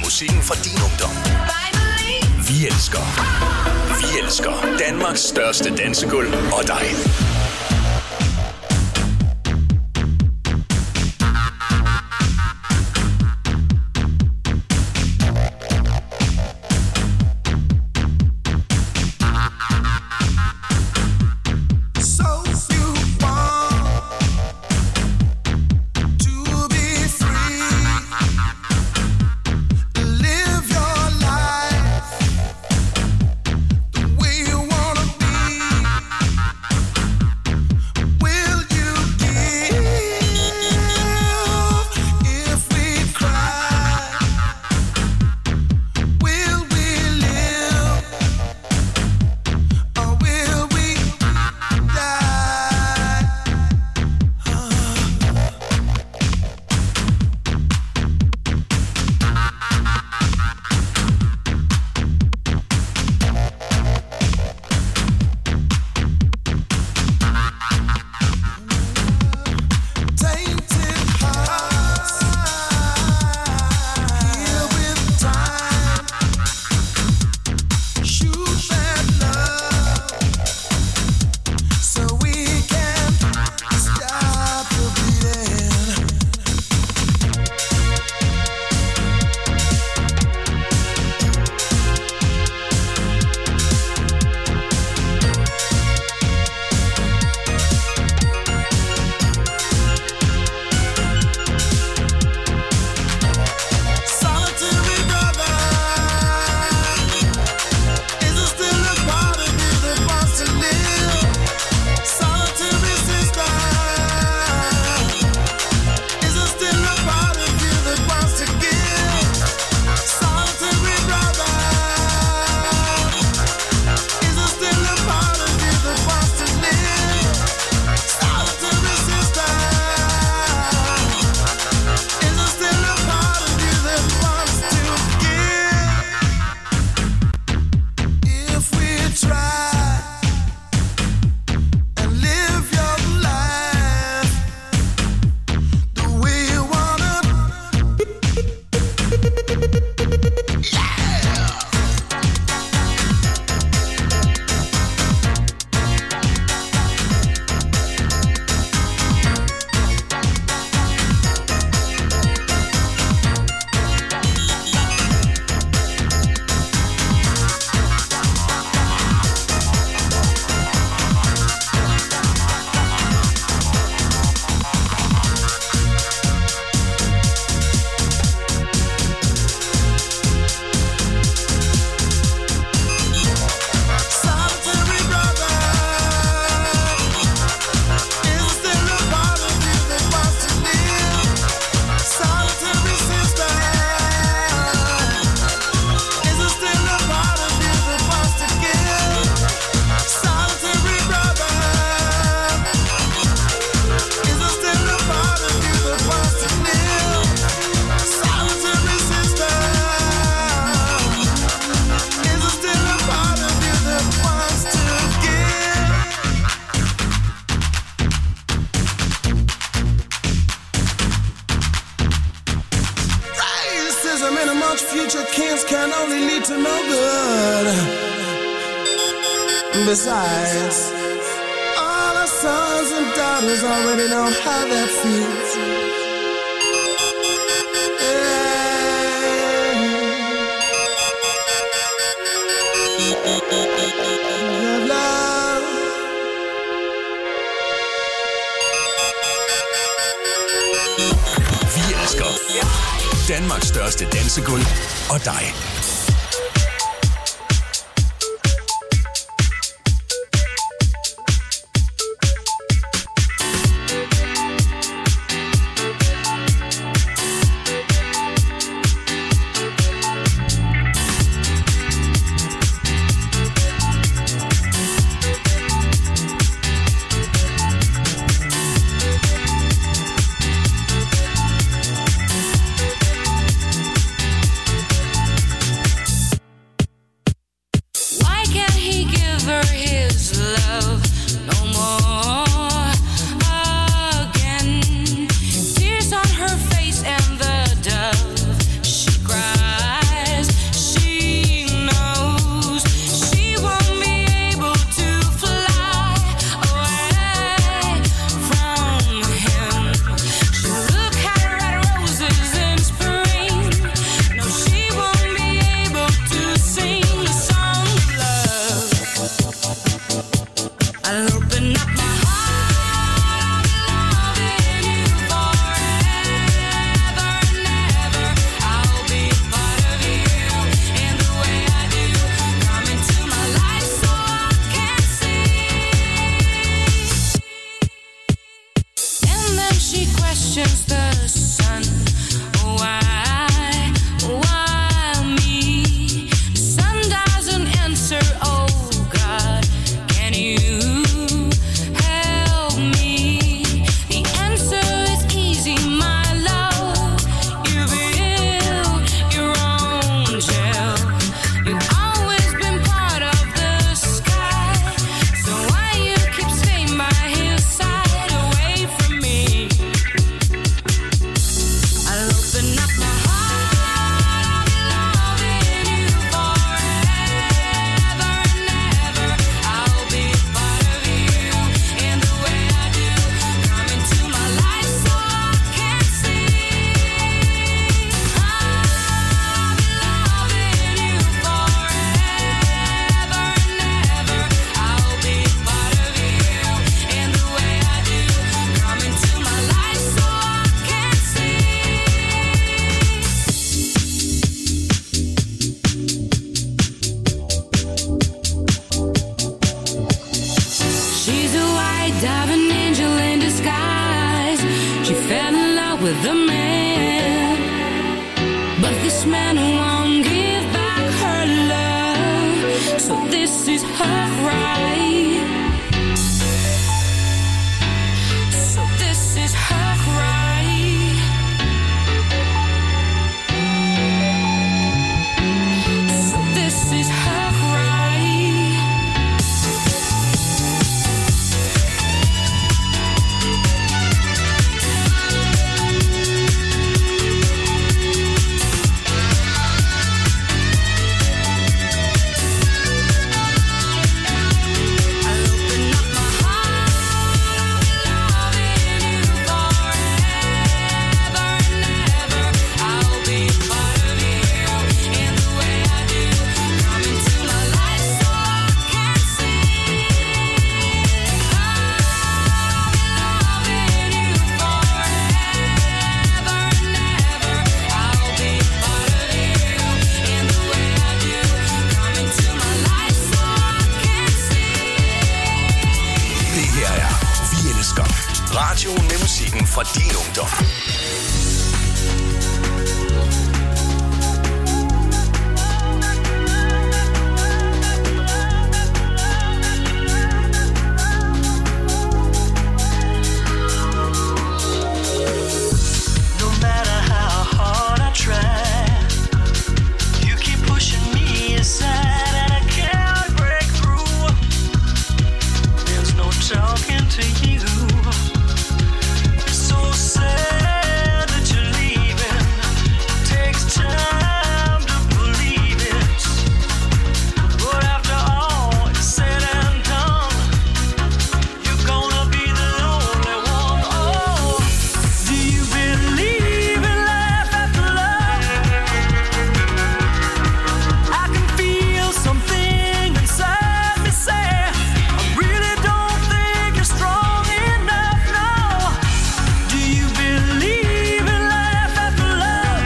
musikken fra din ungdom. Vi elsker Danmarks største dansegulv og dig. Besides, all our sons and daughters already know how that feels. Love. Vi elsker Danmarks største dansegulv og dig. with a man, but this man won't give back her love, so this is her right. So this is her right. So this is her right. Radioen med musikken fra din ungdom. Talking to you, it's so sad that you're leaving. It takes time to believe it, but after all is said and done, you're gonna be the only one. Oh, do you believe in life after love? I can feel something inside me say, I really don't think you're strong enough now. Do you believe in life after love?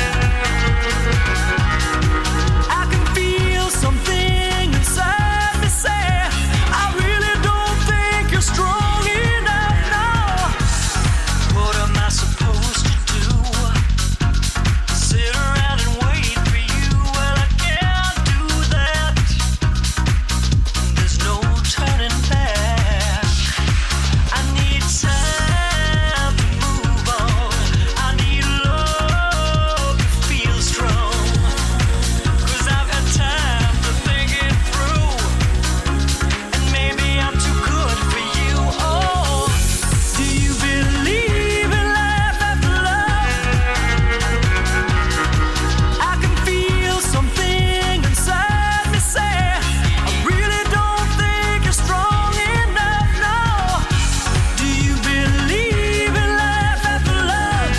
I can feel something inside me say, I really don't think you're strong enough now. What am I supposed to do? Sit around and wait for you? Well, I can't do that. There's no turning back. I need time to move on. I need love to feel strong. 'Cause I've had time to think it through, and maybe I'm too good for you. Oh, do you believe in life after love? I can feel something inside me say, I really don't think you're strong enough now. Do you believe in life after love?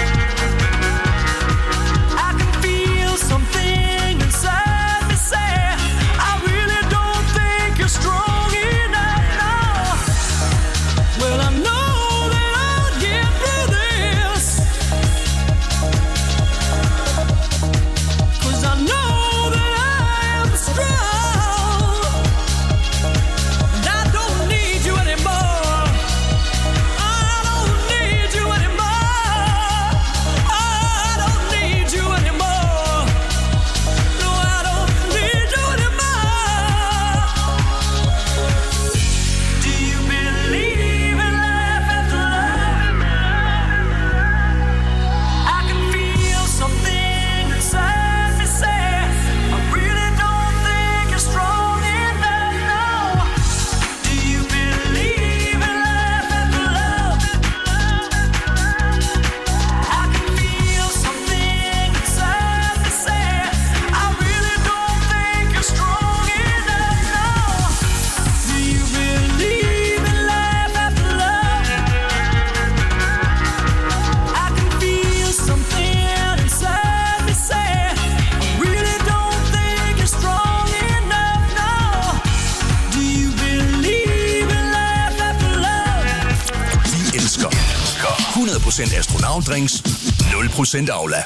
I can feel something inside me say, I really don't think you're strong enough now. Well, I know that I'll get through this, 'cause I know that I am strong, and I don't need you anymore. I don't need you anymore. I don't need you anymore. No, I don't need you anymore. Do you believe in life after love? I can feel something inside me say, I really don't think you're strong enough now. Do you believe in life after love? I can feel something inside me say, I really don't think you're strong enough now. Do you believe in life after love? I can feel something inside me say, I really don't think you're strong enough now. Do you believe in life after love? Vi elsker 100% astronautdrinks, 0% Aula.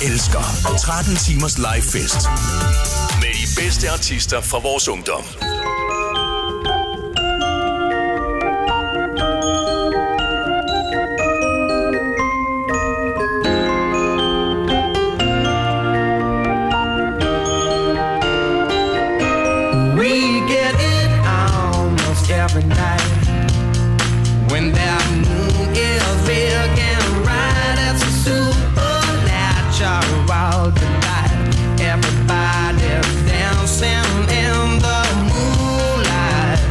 elsker 13 timers live fest med de bedste artister fra vores ungdom. Every night when that moon is big and bright, it's a supernatural delight. Everybody's dancing in the moonlight.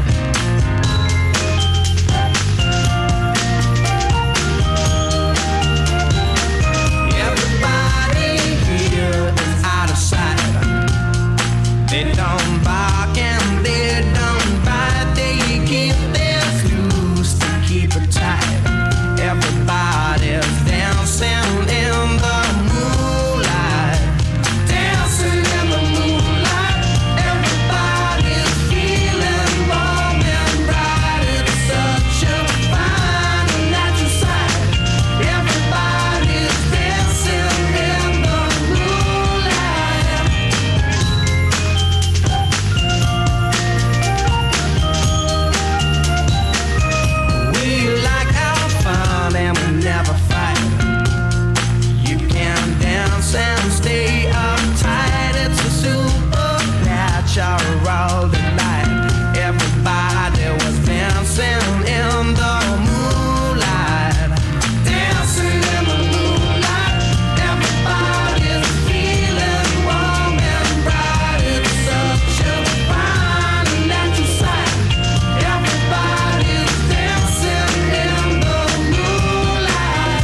Everybody here is out of sight. They don't bark and they don't bite. They keep their fuse to keep it tight. Everybody's dancing in the moonlight. Dancing in the moonlight. Everybody's feeling warm and bright. It's such a fine and natural sight. Everybody's dancing in the moonlight. We like our fun and we never fight. You can dance and stay uptight. It's a supernatural delight. Everybody was dancing in the moonlight. Dancing in the moonlight. Everybody's feeling warm and bright. It's such a fine and natural sight. Everybody's dancing in the moonlight.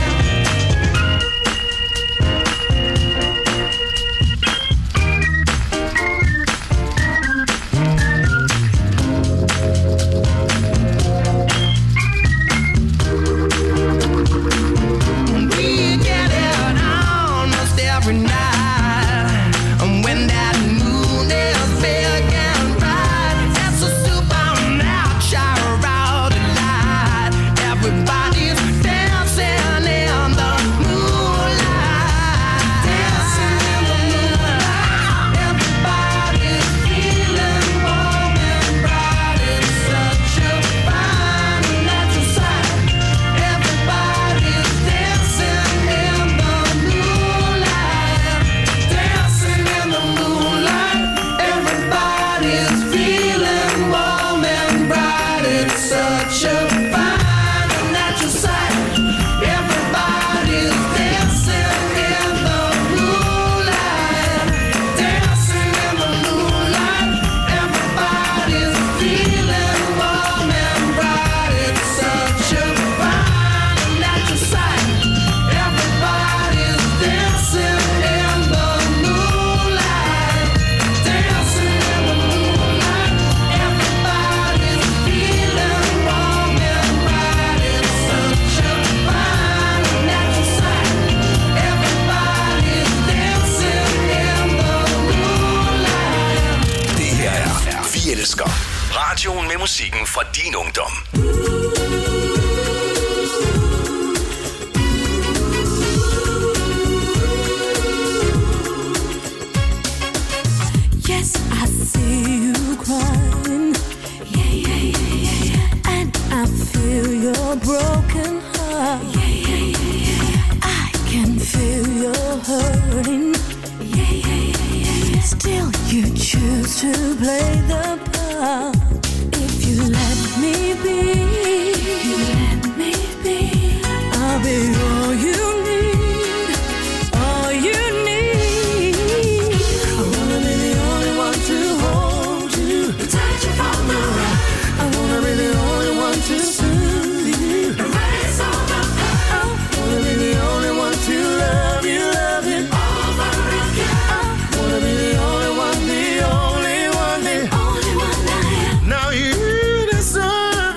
We get it almost every night. And when that moon is big and bright, it's a supernatural delight. Everybody's dancing in the moonlight. Dancing in the moonlight. Everybody's feeling warm and bright. It's such a fine and natural sight. Everybody's dancing in the moonlight. Dancing in the moonlight. Everybody's feeling warm and bright. It's such a fine and natural sight. Everybody's dancing in the moonlight. Dancing in the moonlight. Everybody's feeling warm and bright. It's such a fine and natural sight. Everybody's dancing in the moonlight. Dancing in the moonlight. Everybody's feeling warm and bright. It's such a fine and natural sight. Everybody's dancing in the moonlight. Det her er Vi elsker. Radioen med musikken fra din ungdom. Yes, I see you crying. Yeah, yeah, yeah, yeah, yeah. And I feel your broken heart. Yeah, yeah, yeah, yeah. I can feel your hurting. Yeah, yeah, yeah, yeah, yeah. Still, you choose to play the part. If you let me be, I'll be all you need, all you need. I wanna be the only one to hold you, protect you from the rain. I wanna be the only one to soothe you, erase all the pain. I wanna be the only one to love you over again. I wanna be the only one, the only one, the only one I am. Now you deserve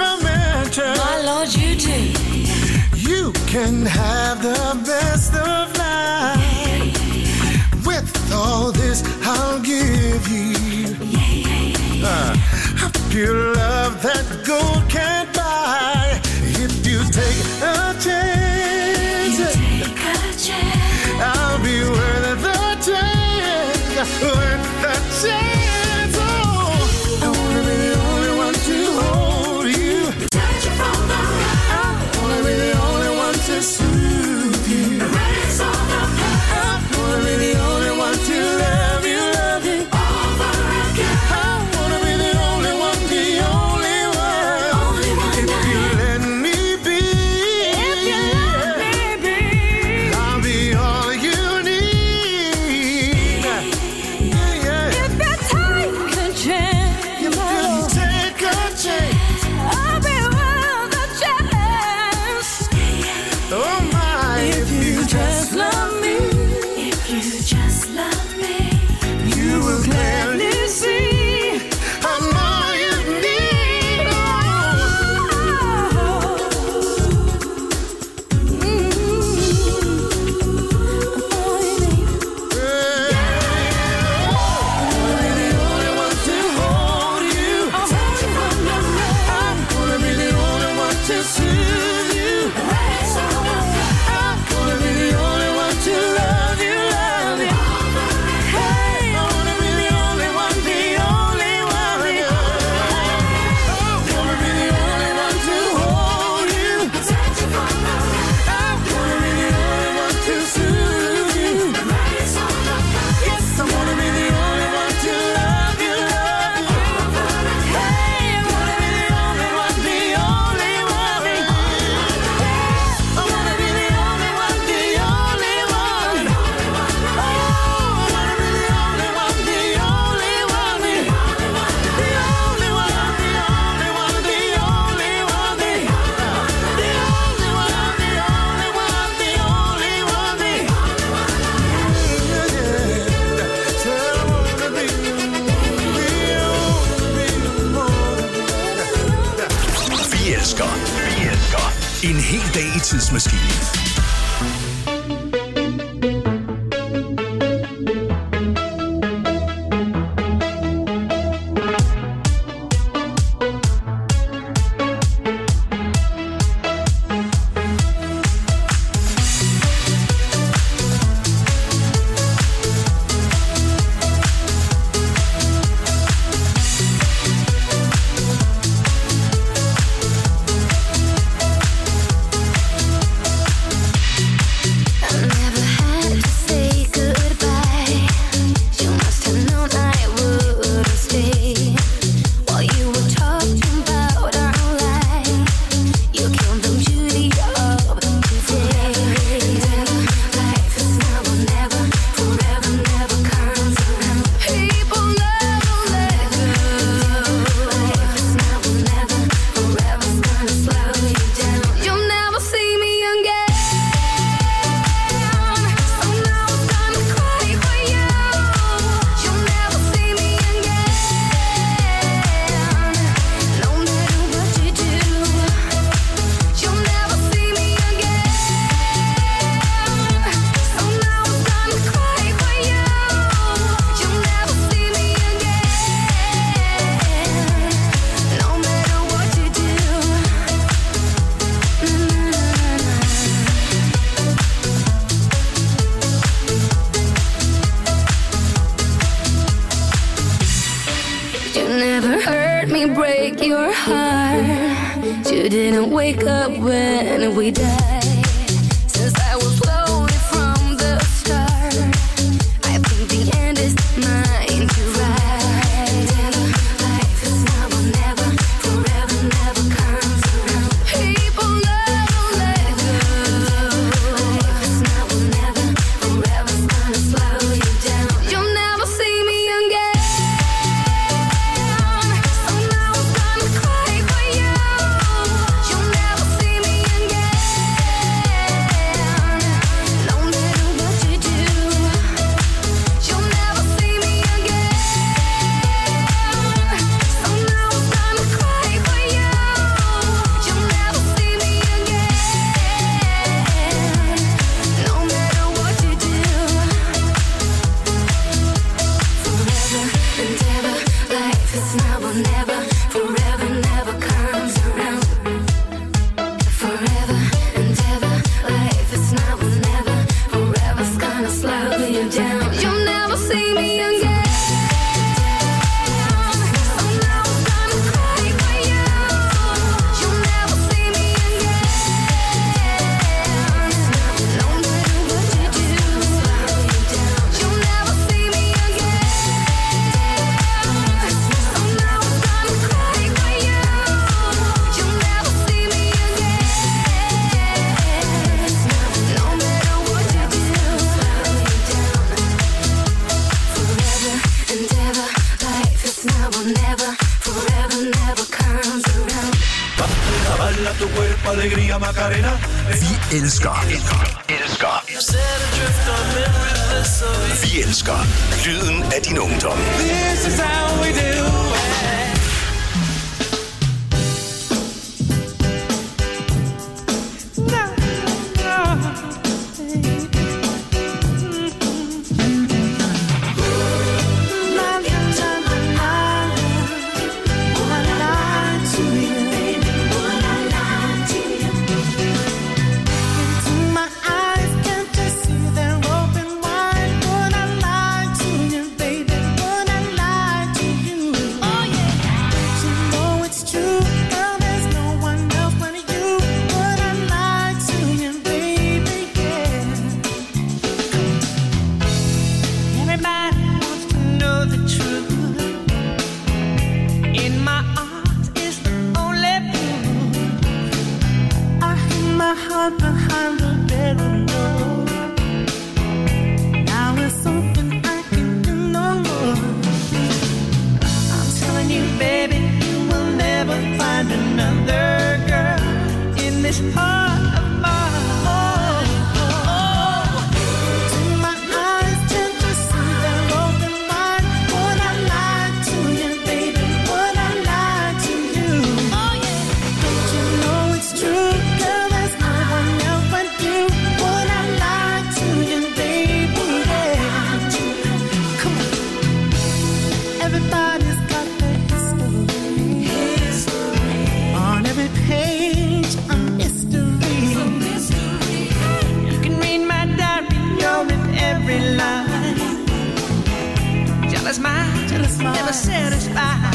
En hel dag i tidsmaskinen. Vi elsker. Vi elsker lyden af din ungdom. This is how we do it. Would I lie to you, baby? Would I lie to you? Oh yeah. as mine, never satisfied.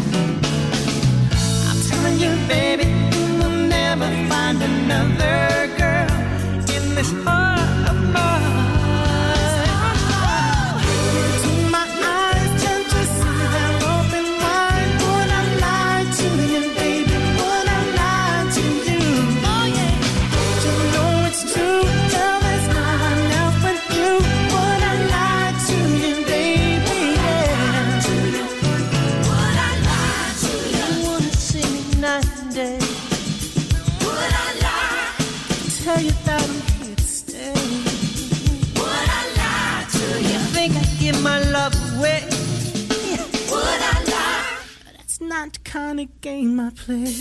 I'm telling you, baby, you will never find another girl in this heart of mine. Not the kind of game I play.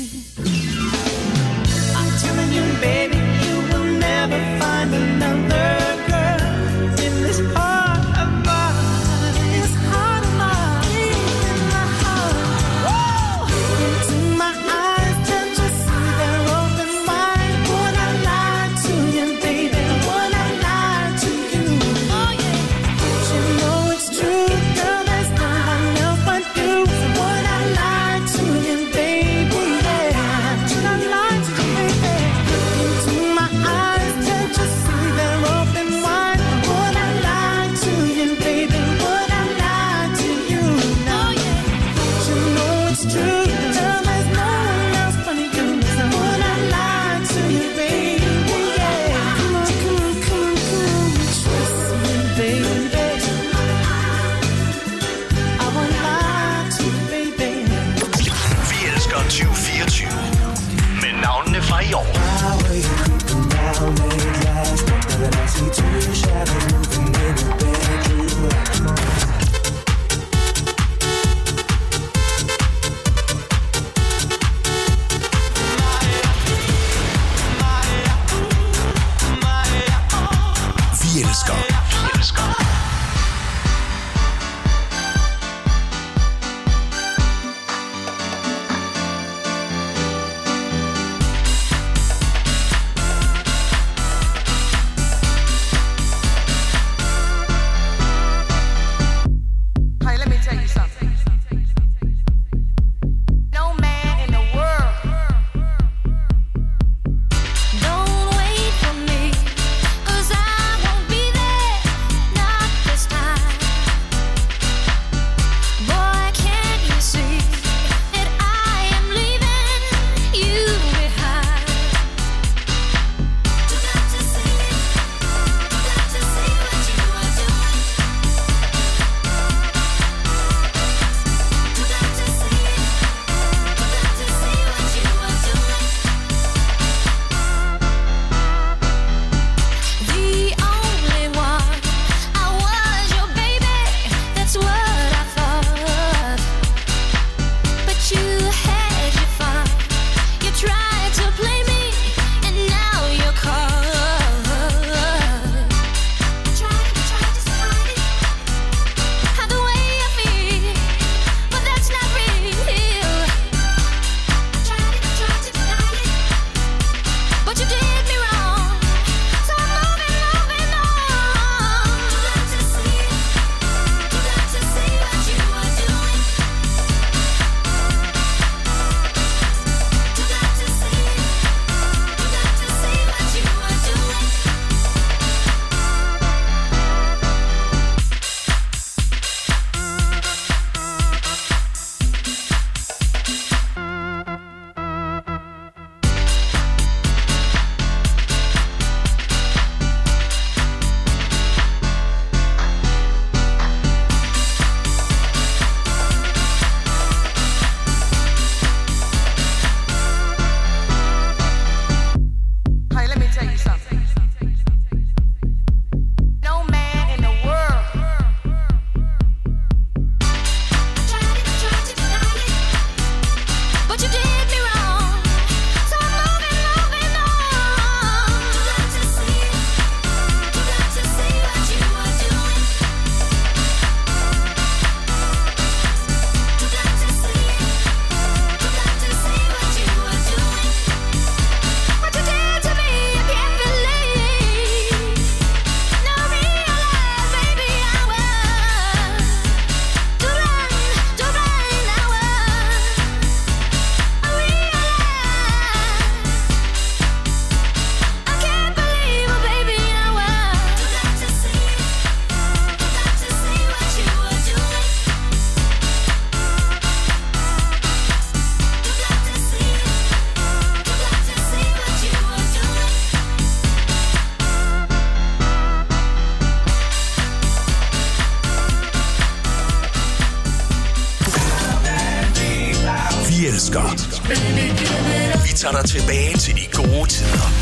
I'm telling you, baby, you will never find another girl in this heart of mine. This heart of mine, in my heart. Woo! Into my eyes, can't you see they're open wide? Would I lie to you, baby? Would I lie to you? Oh yeah. Don't you know it's true, girl? There's no one else but you. Would I lie to you, baby? Yeah. Should I lie to you, baby? Into my eyes, can't you see they're open wide? Would I lie to you, baby? Would I lie to you? No, yeah. Don't you know it's true? Girl, there's no one else but you. So would I lie to you, baby? Yeah. Come on, come on, come on, come on. Trust me, baby. I won't lie to you, baby. Vi elsker 2024 med navnene fra i år. Vi elsker elsker. Vi tager dig tilbage til de gode tider.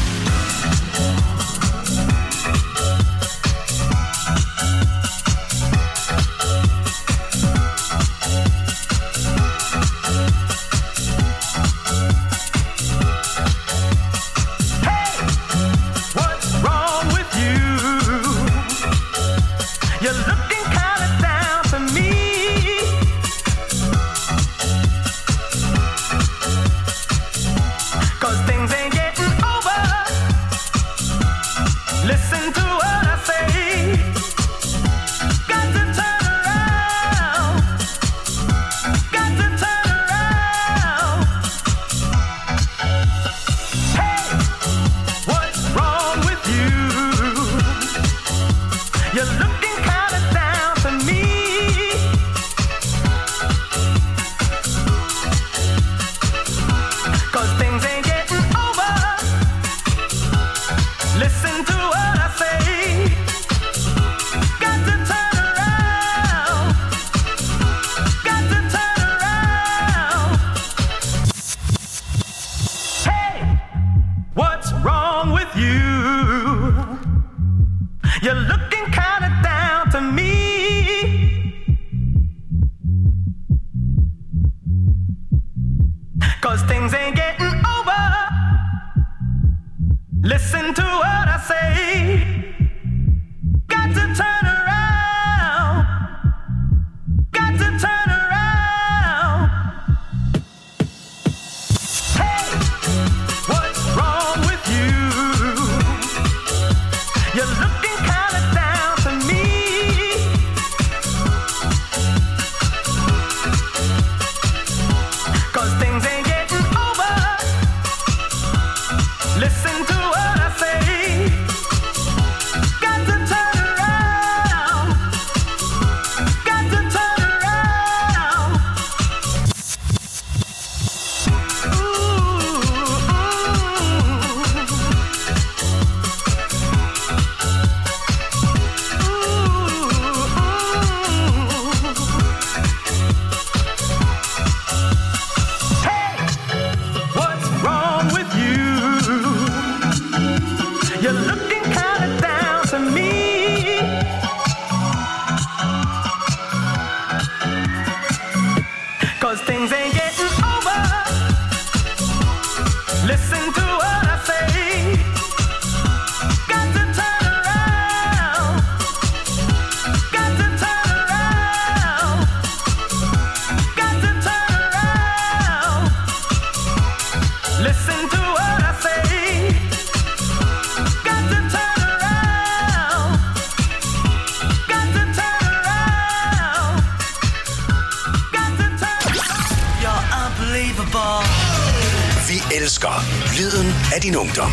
Lyden af din ungdom.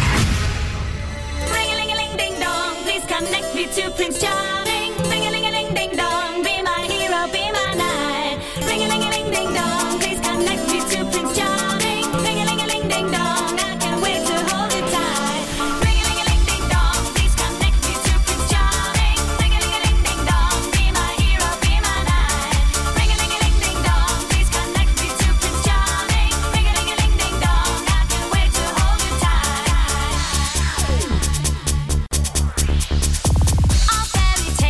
Ring-a-ling-a-ling-ding-dong, please connect me to Prince Charming. Ring-a-ling-a-ling-ding-dong, be my hero, be my knight. Ring-a-ling-a-ling-ding-dong, please connect me to Prince Charming. Ring-a-ling-a-ling-ding-dong, I can't wait to hold you tight. Ring-a-ling-a-ling-ding-dong, please connect me to Prince Charming. Ring-a-ling-a-ling-ding-dong, be my hero, be my knight. Ring-a-ling-a-ling-ding-dong, please connect me to Prince Charming. Ring-a-ling-a-ling-ding-dong, I can't wait to hold you tight. All fairy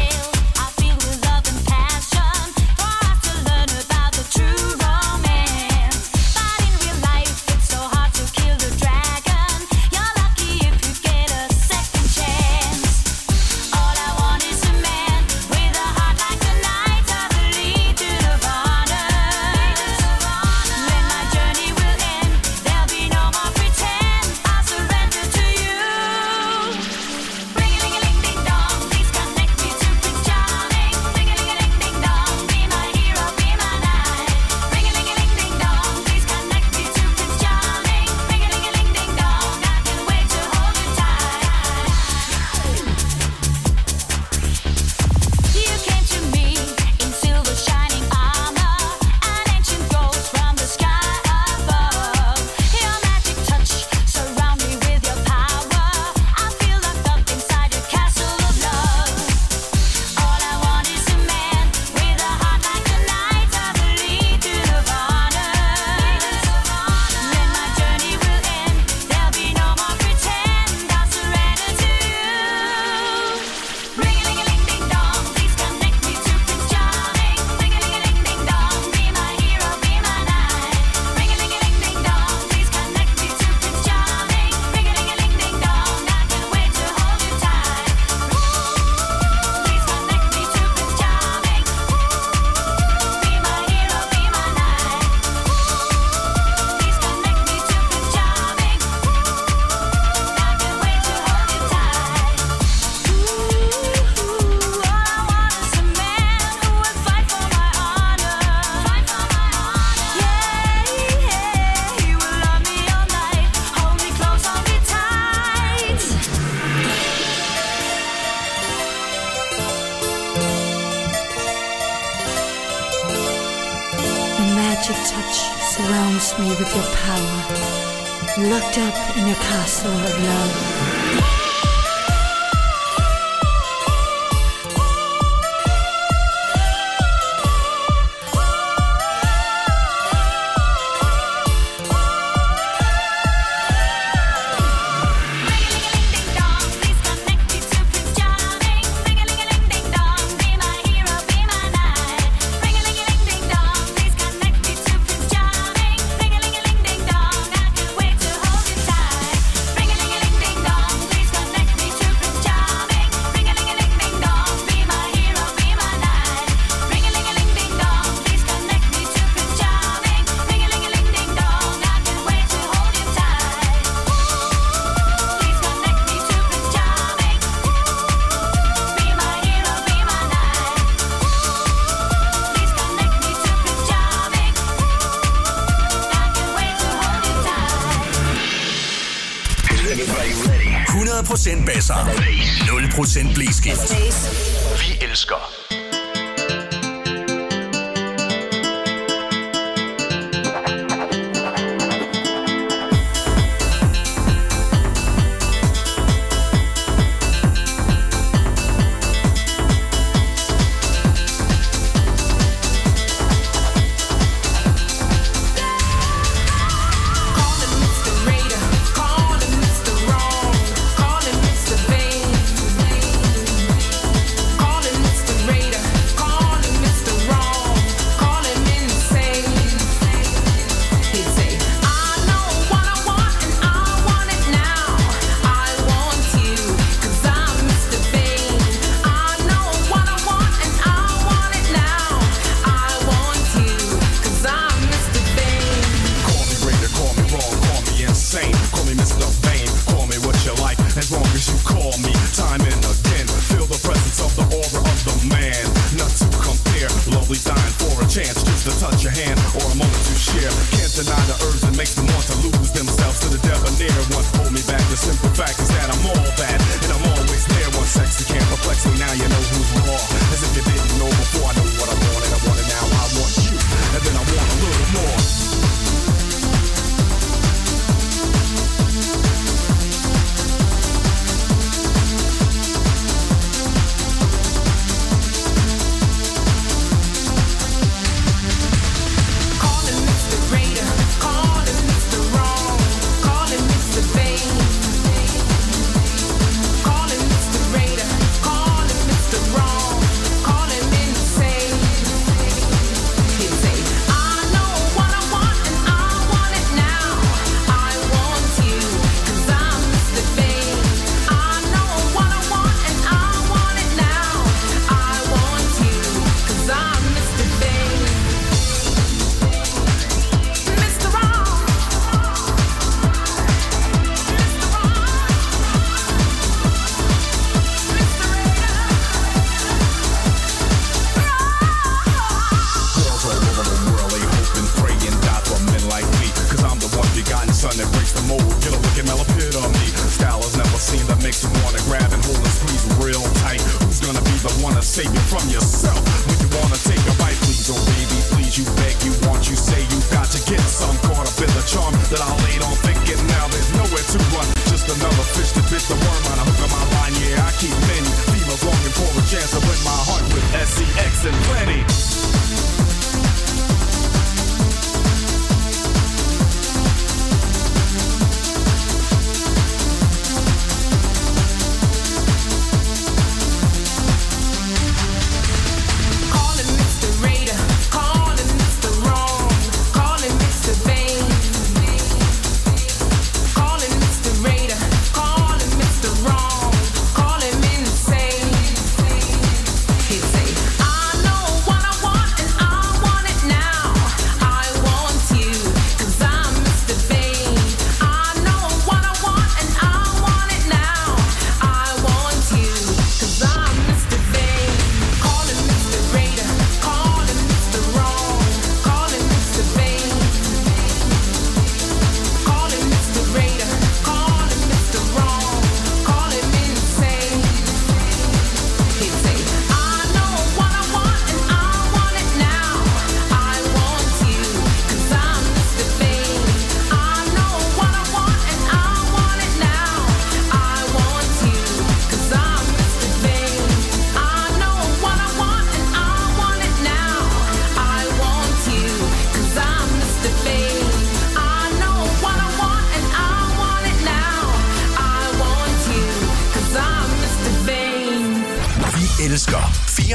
magic touch surrounds me with your power. Locked up in your castle of love. Basser. 0% blæskift. Vi elsker. Wanna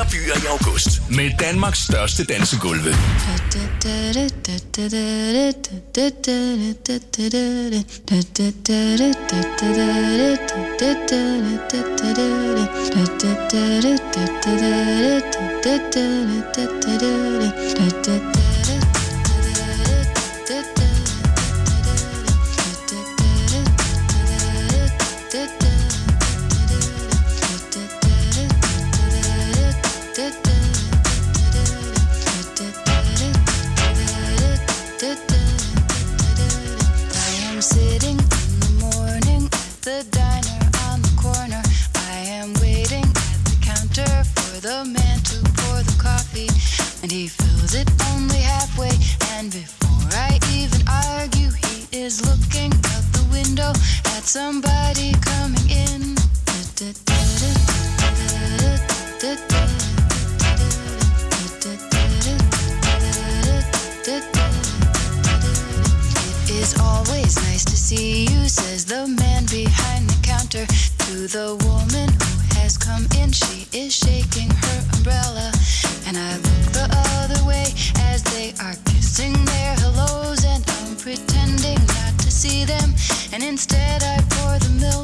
byer i august med Danmarks største dansegulve. Somebody coming in. It is always nice to see you, says the man behind the counter to the woman who has come in. She is shaking her umbrella, and I look the other way as they are kissing their hellos, and I'm pretending not to see them, and instead I pour the milk.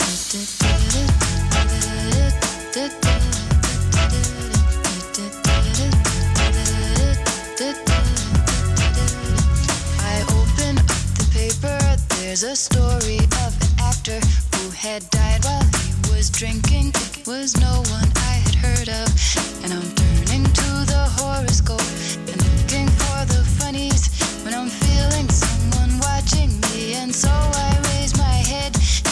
I open up the paper, there's a story of an actor who had died while he was drinking. It was no one I had heard of, and I'm turning to the horoscope and looking for the funnies when I'm feeling someone watching me, and so I raise my head.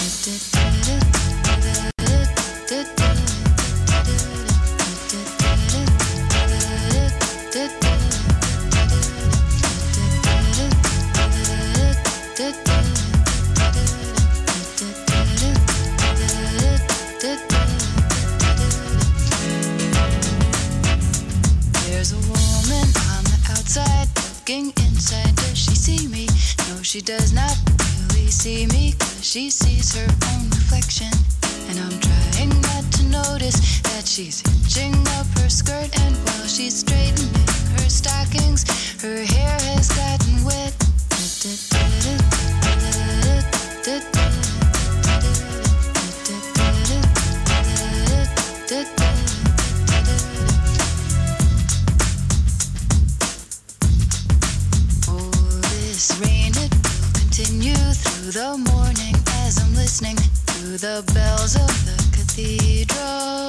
There's a woman on the outside looking inside. Does she see me? No, she does not really see me, 'cause she sees her own reflection. And I'm trying not to notice that she's hitching up her skirt, and while she's straightening her stockings, her hair has gotten wet. Oh, this rain, it will continue through the morning as I'm listening to the bells of the cathedral.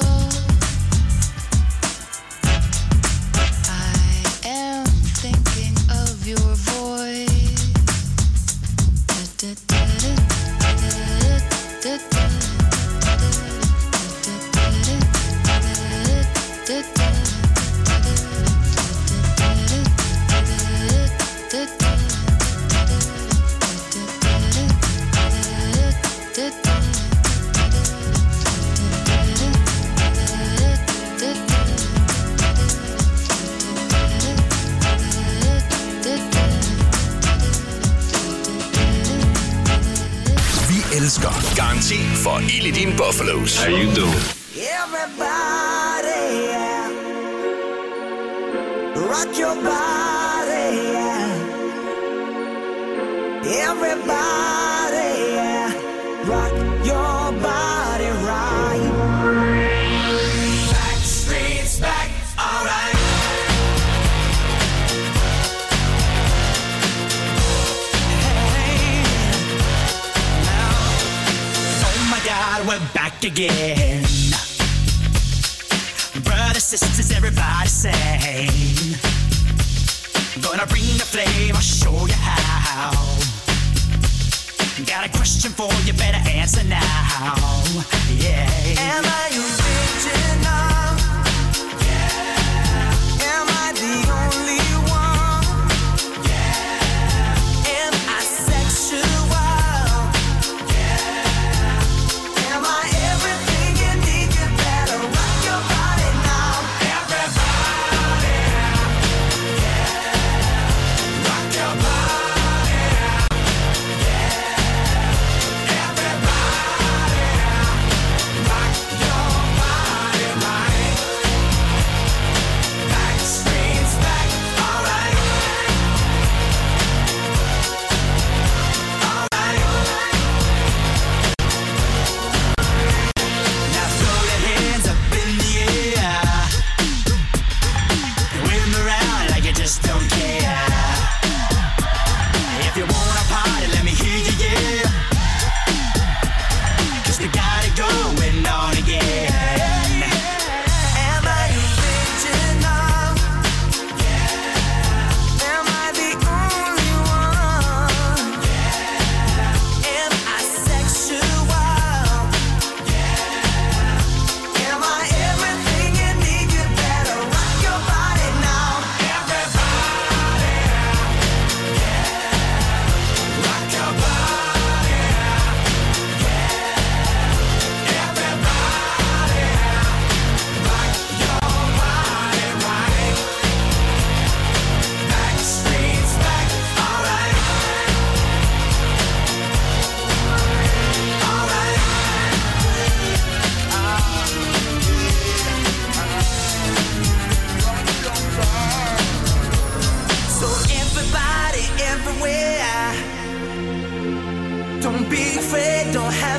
I am thinking of your voice. Elsker garanti for ild i dine Buffalos. How you doing? Everybody, yeah. Rock your body, yeah. Everybody, yeah. Rock your body right. Backstreet's back, alright. We're back again. Brothers, sisters, everybody sing. Gonna bring the flame, I'll show you how. Got a question for you, better answer now. Yeah. Am I original? Yeah. Am I the only one? Yeah. Am I sexual? Rock your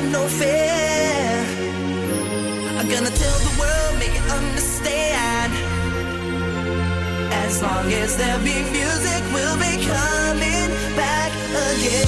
no fear. I'm gonna tell the world, make it understand. As long as there be music, we'll be coming back again.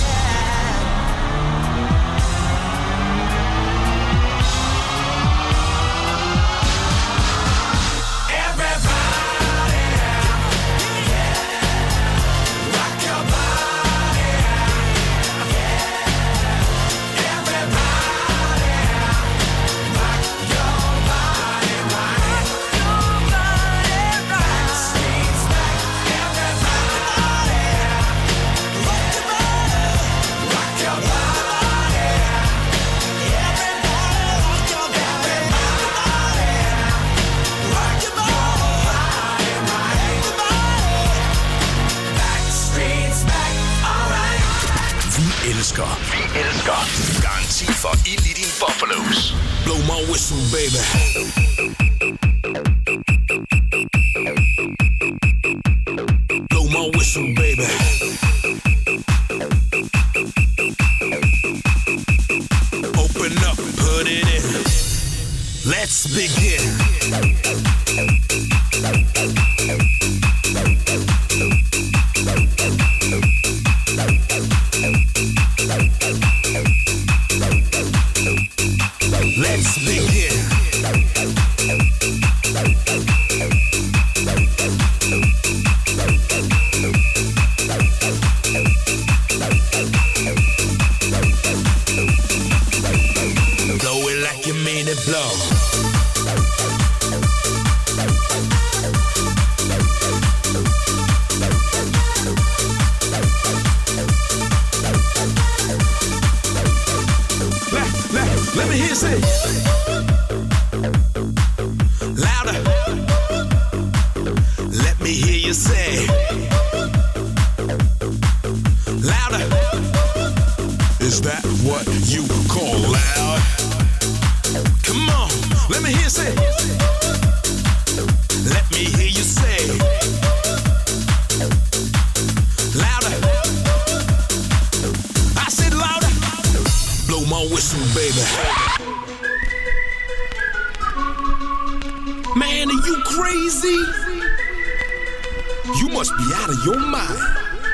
Vi elsker. Garanti for ild i din Buffalos. Blow my whistle, baby. Blow my whistle, baby. Open up, put it in. Let's begin. Let's begin. Blow it like you mean it, blow. Let me hear you say louder. Let me hear you say louder. Is that what you call loud? Come on, let me hear you say. Let me hear you say louder. I said louder. Blow my whistle, baby. Man, are you crazy? You must be out of your mind.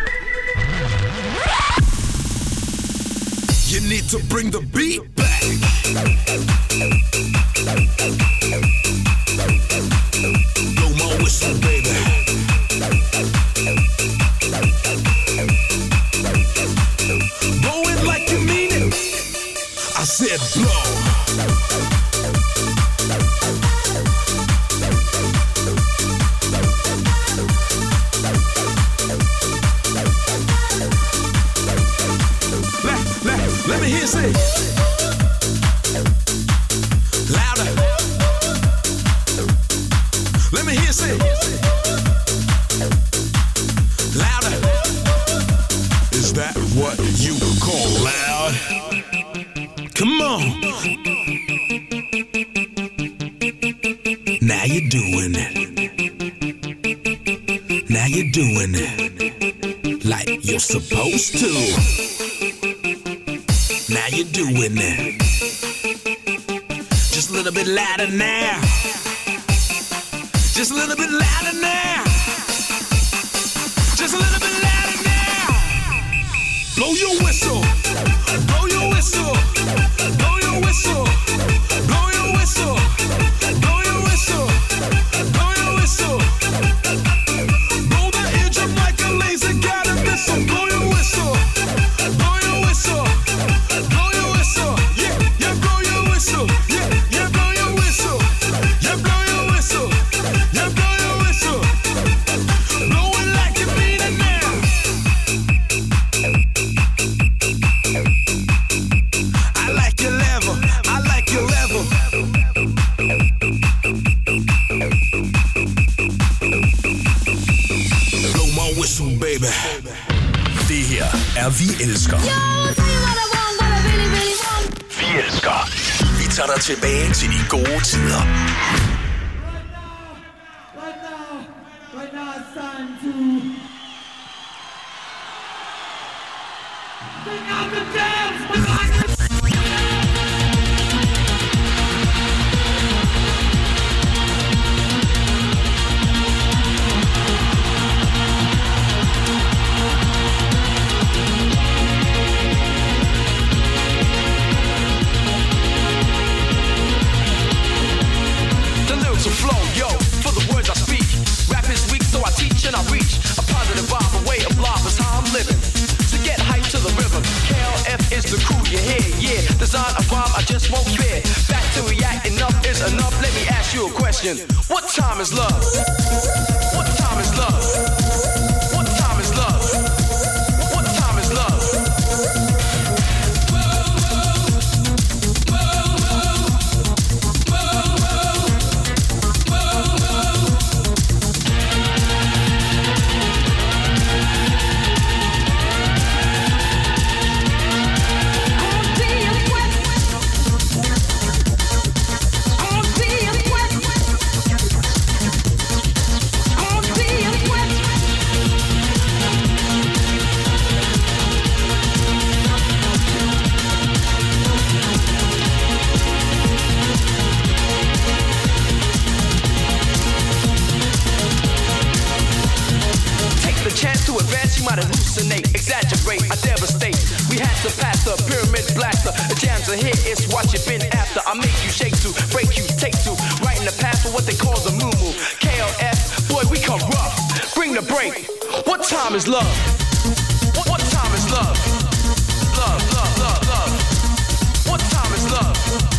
You need to bring the beat back. Blow my whistle, baby. Blow it like you mean it. I said blow. Let me hear you say louder. Let me hear you say louder. Is that what you call loud? Come on. Now you're doing it. Now you're doing it like you're supposed to. Now you're doing it. Just a little bit louder now. Just a little bit louder now. Just a little bit louder now. Blow your whistle. Blow your whistle. Blow your whistle. Blow your whistle. Blow your whistle. Blow your whistle. Blow the eardrum like a laser got a missile. Blow your whistle. Blow your whistle. Blow your whistle. Yeah, yeah, blow your whistle. Yeah, yeah, blow your whistle. Yeah, blow your whistle. Yeah, blow your whistle. Blow it like you mean it now. I like your level. I like your level. Blow my whistle, baby. Det her er Vi Elsker. Vi elsker. Vi tager dig tilbage til de gode tider. Right now it's time to sing out the dance. just won't care. Back to react, enough is enough. Let me ask you a question. What time is love? What time is love? What time is love? What time is love? Chance to advance, you might hallucinate, exaggerate, I devastate. We had to pass the pyramid blaster. The jams are here, it's what you've been after. I make you shake to, break you, take to. Right in the past for what they call the moo-moo. KLF, boy, we come rough. Bring the break. What time is love? What time is love? Love, love, love, love. What time is love?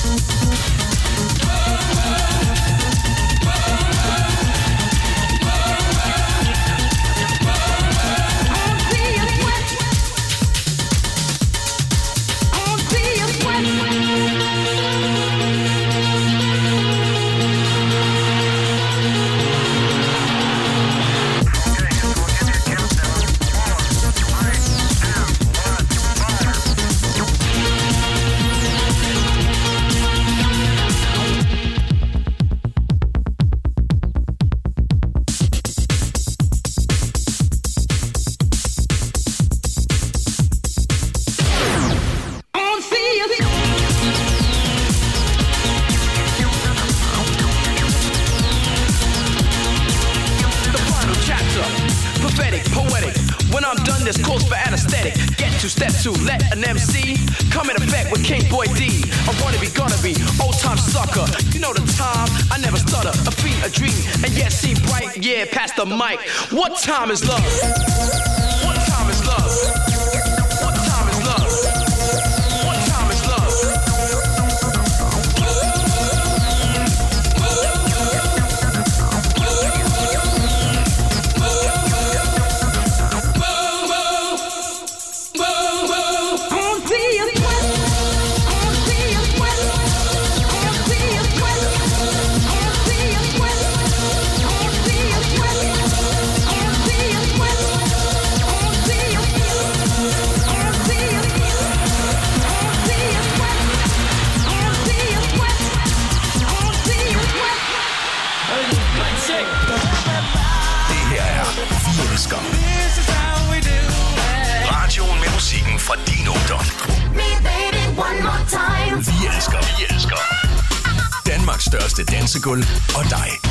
Let an MC come in effect with King Boy D. I wanna be, gonna be, old time sucker. You know the time, I never stutter. A feat, a dream, and yet see bright. Yeah, pass the mic. What time is love? What time is love? What time is love? What time is love? Radioen med musikken fra din ungdom. Vi elsker Danmarks største dansegulv og dig.